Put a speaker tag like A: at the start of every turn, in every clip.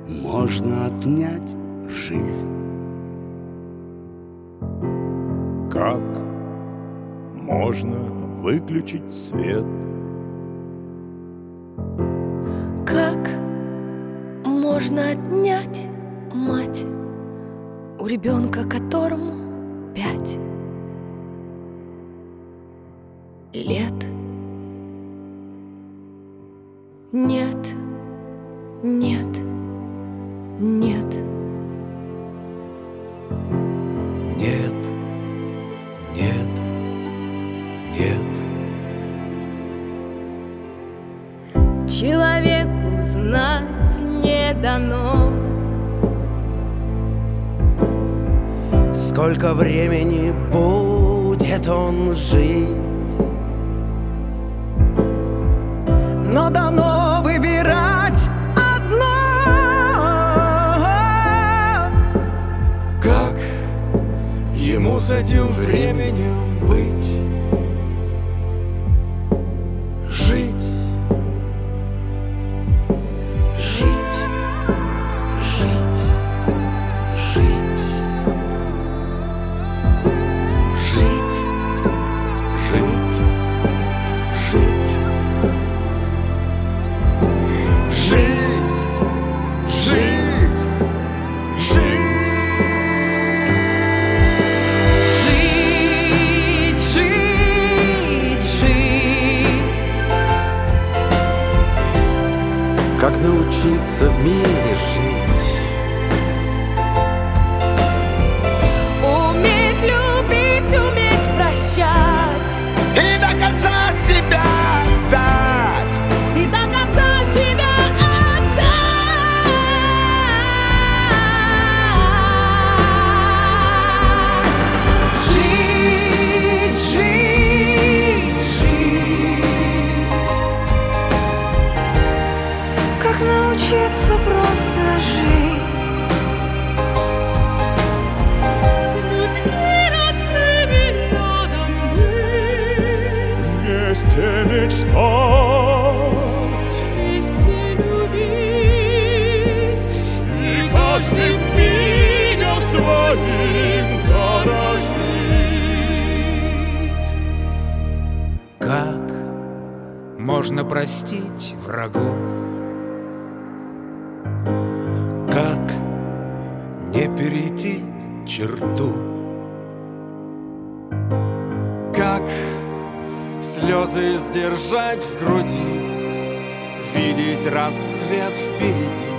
A: можно отнять жизнь?
B: Как можно выключить свет?
C: Как можно отнять мать у ребенка, которому 5 лет? Нет, нет, нет.
A: Нет, нет, нет.
C: Человеку знать не дано,
A: Сколько времени будет он жить?
D: но дано выбирать одно.
B: Как ему с этим временем быть? Жить, жить, жить, жить,
C: жить,
B: жить, жить, жить, жить, жить.
A: Как научиться в мире жить?
C: уметь любить, уметь прощать
B: И до конца себя дать.
C: и до конца себя отдать.
D: Жить, жить, жить.
C: Как научиться просто жить с людьми родными рядом быть,
B: Вместе мечтать
C: вместе любить
B: и каждым мигом своим дорожить.
E: Как можно простить врагов?
B: Как не перейти черту? Как слезы сдержать в груди, видеть рассвет впереди?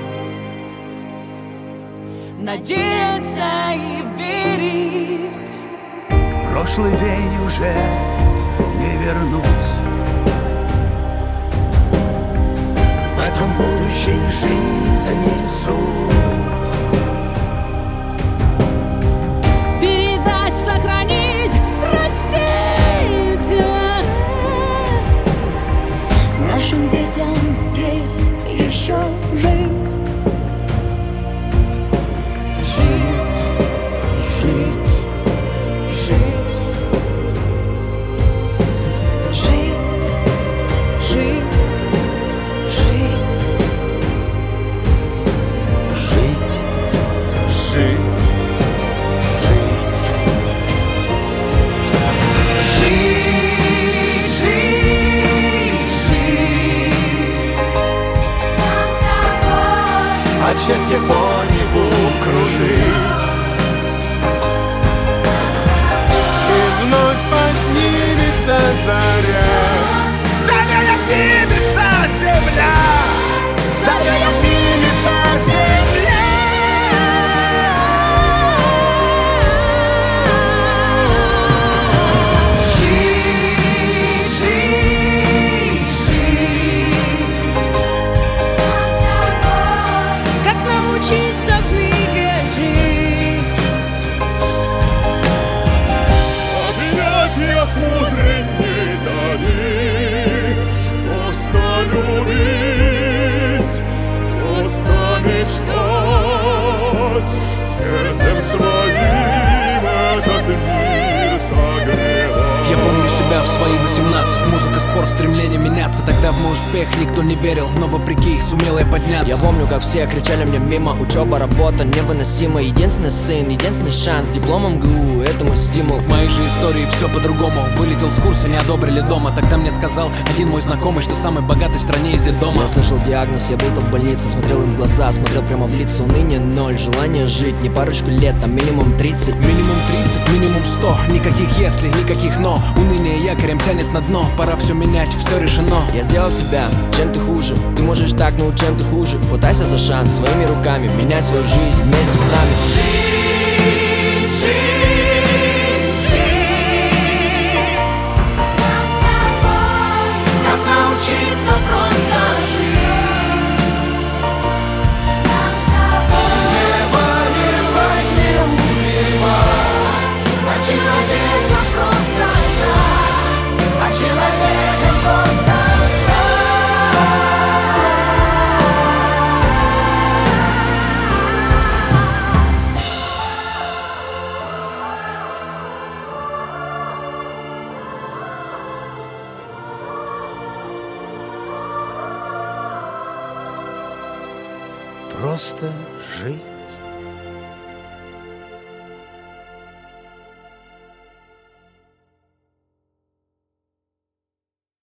C: надеяться и верить.
A: Прошлый день уже не вернуть. В этом будущей жизни суть.
C: Передать, сохранить, простить нашим детям здесь еще жить. Жить, жить, жить. Жить, жить, жить.
A: Жить, жить, жить.
D: Жить, жить, жить.
C: Нам с тобой
B: От счастья по небу кружить. И вновь поднимется заря. Заря поднимется земля. Заря поднимется земля.
D: Жить, жить, жить.
C: нам с тобой. Как научиться в мире жить?
B: Объятиях утренней зари. Просто любить, просто мечтать, сердцем своим этот мир согревать.
E: Я помню себя
F: себя в свои 18. Музыка, спорт, стремление меняться. Тогда в мой успех никто не верил, но вопреки сумел я подняться.
G: Я помню, как все кричали мне мимо: учеба, работа невыносима. Единственный сын, единственный шанс, дипломом ГУ, это мой стимул.
F: В моей же истории все по-другому. Вылетел с курса, не одобрили дома. Тогда мне сказал один мой знакомый, что самый богатый в стране из детдома.
G: Я слышал диагноз, я был-то в больнице. Смотрел им в глаза, смотрел прямо в лица. Уныние ноль, желание жить не парочку лет, а минимум 30.
F: Минимум 30, минимум 100. Никаких если, никаких но. Уныние якорем тянет на дно. Пора все менять, все решено.
G: Я сделал себя, чем ты хуже. Ты можешь так, но чем ты хуже. Хватайся за шанс своими руками, меняй свою жизнь вместе с нами.
C: Нам с тобой
D: Как научиться просто жить,
C: Нам с тобой
D: не воевать, не убивать, а человеком просто стать, а человеком просто стать.
A: Просто жить.